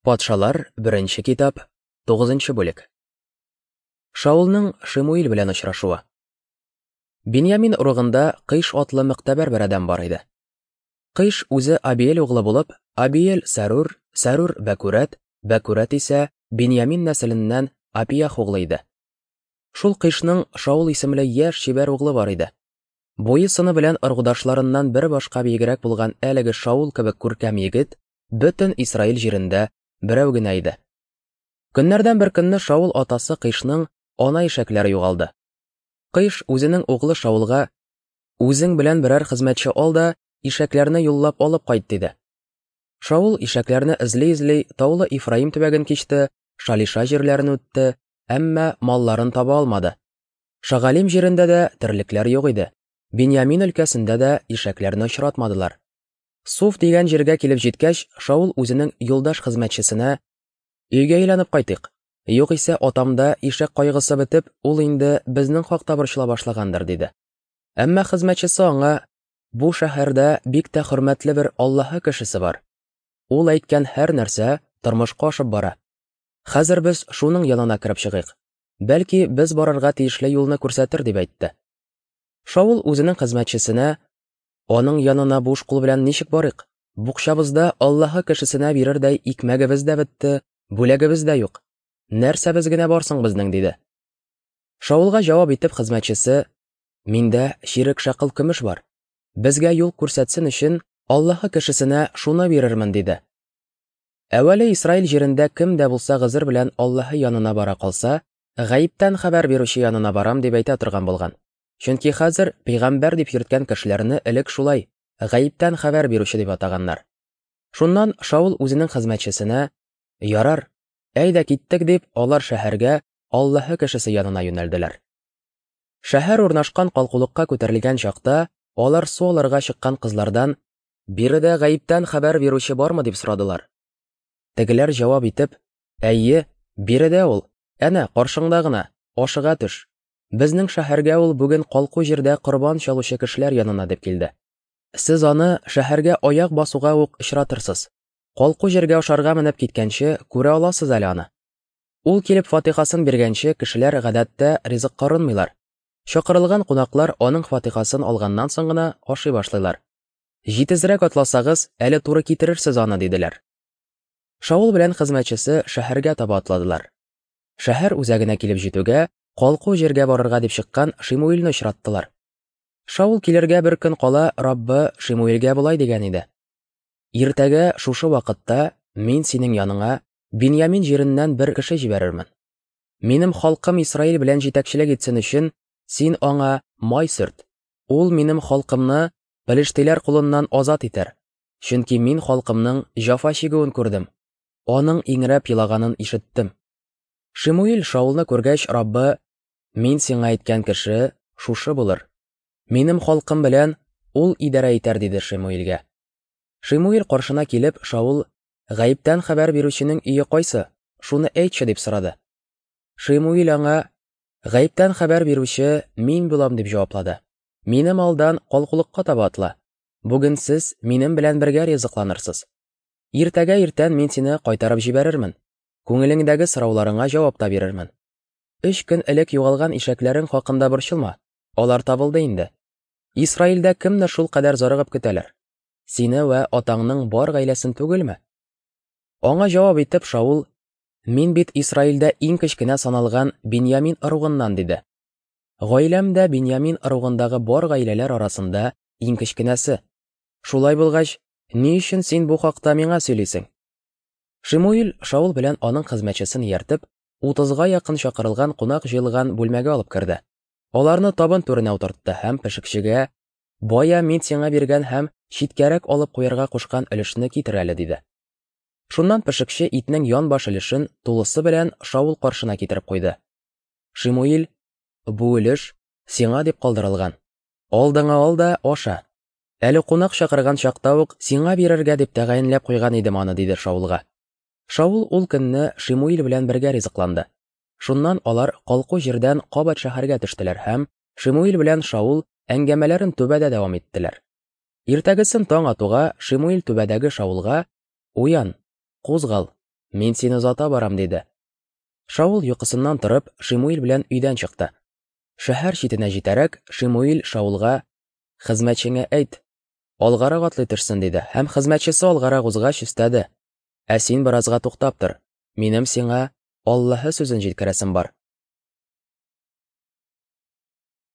Патшалар, беренче китап, 9-нчы бүлек. Шаулның Шимуил белән очрашуы. Биньямин урыгында Кыш атлы мөхтәбәр бер адәм бар иде. Кыш үзе Абиел углы булып, Абиел Сәрур, Сәрур Бәкүрәт, Бәкүрәт исә Биньямин нәселеннән Апиях углы иде. Шул Кышның Шаул исемле яшь чибәр углы бар иде. Буе сыны белән ыргыдашларыннан бер башка бигрәк булган әлеге Шаул кебек күркәм егет бөтен Исраил җирендә берәү генә иде. Көннәрдән бер көнне Шаул атасы Кышның ана ишәкләре югалды. Кыш үзенең углы Шаулга: "Үзең белән берәр хезмәтче ал да, ишәкләрне юллап алып кайт", диде. Шаул ишәкләрне эзли-эзли таулы Ифраим төбәген кичте, Шалиша җирләрен үтте, әмма малларын таба алмады. Шагалим җирендә дә терлекләр юк иде. Биньямин өлкәсендә дә ишәкләрне очратмадылар. Суф дигән җиргә килеп җиткәч, Шаул үзенең юлдаш хезмәтчесенә: "Өйгә әйләнеп кайтыйк. Югыйсә атамда ишәк кайгысы бетеп, ул инде безнең хакта борчыла башлагандыр", диде. Әмма хезмәтчесе аңа: "Бу шәһәрдә бик тә хөрмәтле бер Аллаһы кешесе бар. Ул әйткән һәр нәрсә тормышка ашып бара. Хәзер без шуның янына кереп чыгыйк. Бәлки, без барырга тиешле юлны күрсәтер", дип әйтте. Шаул үзенең хезмәтчесенә: "Аның янына буш кул белән ничек барыйк? Букчабызда Аллаһы кешесенә бирердәй икмәгебез дә бетте, бүләгебез дә юк. Нәрсәбез генә барсың безнең", диде. Шаулга җавап итеп хезмәтчесе: "Миндә чирек шәкыл көмеш бар. Безгә юл күрсәтсен өчен Аллаһы кешесенә шуны бирермен", диде. Әвәле Исраил җирендә кем дә булса гызыр белән Аллаһы янына бара калса, гаиптән хәбәр бирүче янына барам дип әйтә торган булган. Чөнки хәзер пәйгамбәр дип йөрткән кешеләрне элек шулай гаиптән хәбәр бирүче дип атаганнар. Шуннан Шаул үзенең хезмәтчесенә: "Ярар, әйдә киттек", дип, алар шәһәргә Аллаһы кешесе янына юнәлделәр. Шәһәр урнашкан калкулыкка күтәрелгән чакта, алар су алырга чыккан кызлардан: "Биредә гаиптән хәбәр бирүче бармы?" дип сорадылар. Тегеләр җавап итеп: "Әйе, биредә ул. Әнә каршыңда гына, ашыга төш. Безнең шәһәргә ул бүген калку җирдә корбан чалучы кешеләр янына", дип килде. "Сез аны шәһәргә аяк басуга ук очратырсыз. Калку җиргә ашарга менеп киткәнче күрә аласыз әле аны. Ул килеп фатихасын биргәнче кешеләр гадәттә ризык карынмыйлар. Чакырылган кунаклар аның фатихасын алганнан соң гына ашый башлыйлар. Җитезрәк атласагыз, әле туры китерерсез аны", диделәр. Шаул белән хезмәтчесе шәһәргә таба атладылар. Шәһәр үзәгенә килеп җитүгә, калку җиргә барырга дип чыккан Шимуилне очраттылар. Шаул килергә бер көн кала Раббы Шимуилгә болай дигән иде: "Иртәгә шушы вакытта мин синең яныңа Биньямин җиреннән бер кеше җибәрермен. Минем халкым Исраил белән җитәкчелек итсен өчен син аңа май сөрт. Ул минем халкымны пәлештиләр кулыннан азат итәр. Чөнки мин халкымның җафа чигүен күрдем. Аның иңрәп елаганын ишеттем". Шимуил Шаулны күргәч, Раббы: "Мин сиңа әйткән кеше шушы булыр. Минем халкым белән ул идарә итәр", диде Шимуилгә. Шимуил каршына килеп, Шаул: "Гаиптән хәбәр бирүченең өе кайсы? Шуны әйтче", дип сорады. Шимуил аңа: "Гаиптән хәбәр бирүче мин булам", дип җаваплады. "Минем алдан калкулыкка таба атла. Бүген сез минем белән бергә ризыкланырсыз. Иртәгә иртән мин сине кайтарып җибәрермен. Күңелеңдәге сорауларыңа җавап та бирермен. 3 көн элек югалган ишәкләрең хакында борчылма. Алар табылды инде. Исраилдә кемне шул кадәр зарыгып көтәләр? Сине вә атаңның бар гаиләсен түгелме?" Аңа җавап итеп Шаул: "Мин бит Исраилдә иң кечкенә саналган Биньямин ыругыннан", диде. "Гаиләм дә Биньямин ыругындагы бар гаиләләр арасында иң кечкенәсе. Шулай булгач, ни өчен син бу хакта миңа сөйлисең?" Шимуил Шаул белән аның хезмәтчесен ияртеп, 30-га якын чакырылган кунак җыелган бүлмәгә алып керде. Аларны табын түренә утыртты һәм пешекчегә: "Бая мин сиңа биргән һәм читкәрәк алып куярга кушкан өлешне китер әле", диде. Шуннан пешекче итнең янбаш өлешен тулысы белән Шаул каршына китереп куйды. Шимуил: "Бу өлеш сиңа дип калдырылган. Алдыңа ал да аша. Әле кунак чакырган чакта ук сиңа бирергә дип тәгаенләп куйган идем аны", диде Шаулга. Шаул ул көнне Шимуил белән бергә ризыкланды. Шуннан алар калку җирдән кабат шәһәргә төштеләр һәм Шимуил белән Шаул әңгәмәләрен түбәдә дәвам иттеләр. Иртәгесен таң атуга Шимуил түбәдәге Шаулга: "Уян, кузгал, Мин сине озата барам, диде. Шаул йокысыннан торып, Шимуил белән өйдән чыкты. Шәһәр читенә җитәрәк, Шимуил Шаулга: «Хезмәтчеңә әйт, алгарак атлый төшсен», диде, һәм хезмәтчесе алгарак узгач өстәде: «Ә син беразга туктап тор. Минем сиңа Аллаһы сүзен җиткерәсем бар».